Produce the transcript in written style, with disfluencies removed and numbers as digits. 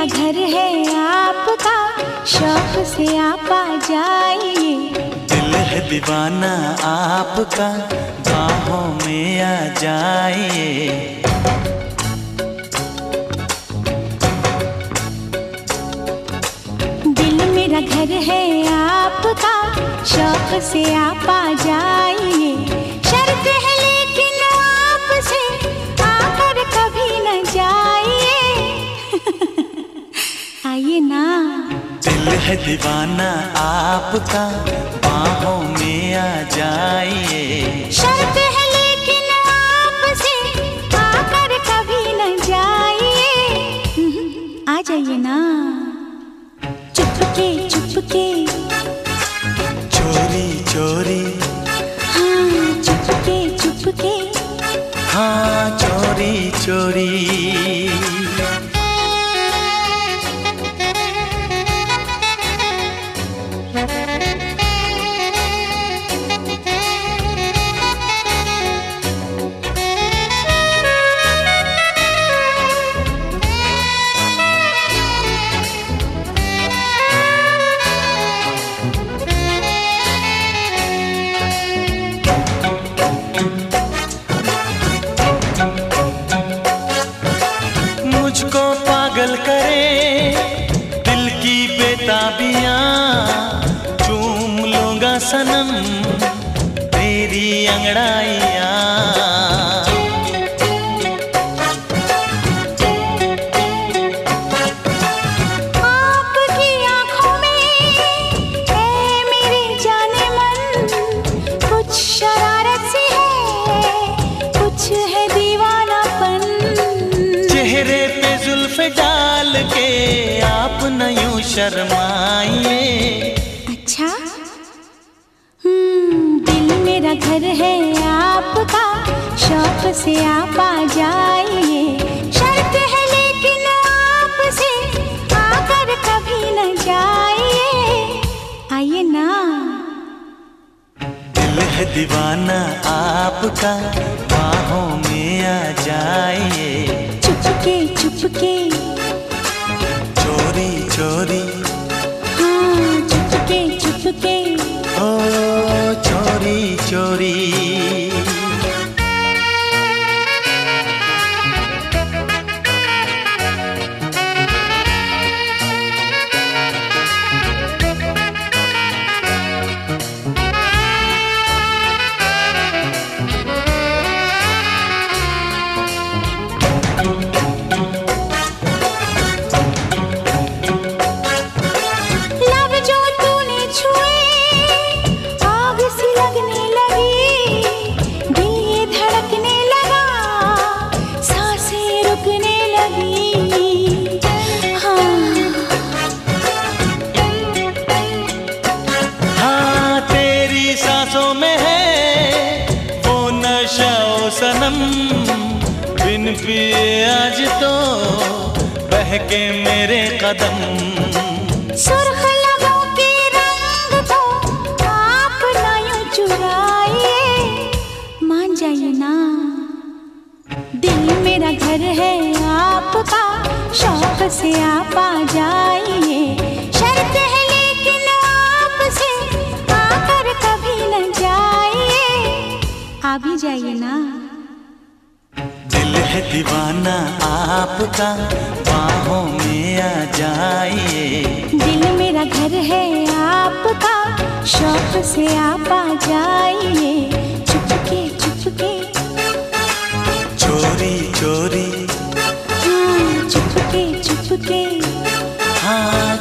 घर है आपका, शौक से आप आ जाइए। दिल है दीवाना आपका, बाहों में आ जाइए। दिल मेरा घर है आपका, शौक से आप आ जाइए। शर्त है लेकिन आपसे आकर कभी न जाइए। आइए ना। दिल है दीवाना आपका, बाहों में आ जाइए। शर्त है लेकिन आपसे आकर कभी न जाइए। आ जाइए ना। चुपके चुपके, चोरी चोरी, हाँ चुपके चुपके, हाँ चोरी चोरी। मुझको पागल करे दिल की बेताबियां, चूम लूंगा सनम तेरी अंगड़ाइयां। आपकी आंखों में है मेरे जाने मन, कुछ शरारत सी है, कुछ है दीवानापन। चेहरे पे जुल्फ़े डाल के आप न यूं शर्माइए। अच्छा, दिल मेरा घर है आपका, शौक से आप आ जाइए। शर्त है लेकिन आपसे आकर कभी न जाइए। आइए ना। दिल है दीवाना आपका, बाहों में आ जाइए। चुपके चुपके, चोरी चोरी, हाँ चुपके चुपके, ओ चोरी चोरी। लब जो तूने छुए आग सी लगने लगी, दिल ये धड़कने लगा, सांसें रुकने लगी। हाँ तेरी सांसों में है वो नशा ओ सनम, बिन पिए आज तो बहके मेरे कदम। सुर्ख लबों के रंग को आप ना यूं चुराइए। मान जाइए ना। दिल मेरा घर है आपका, शौक से आप आ जाइए। शर्त है लेकिन आपसे आकर कभी न जाइए। आ भी जाइए ना। दिल है दीवाना आपका, बाहों में आ जाइए। दिल मेरा घर है आपका, शौक से आप आ जाइए। चुपके चुपके, चोरी चोरी, हाँ चुपके चुपके, हाँ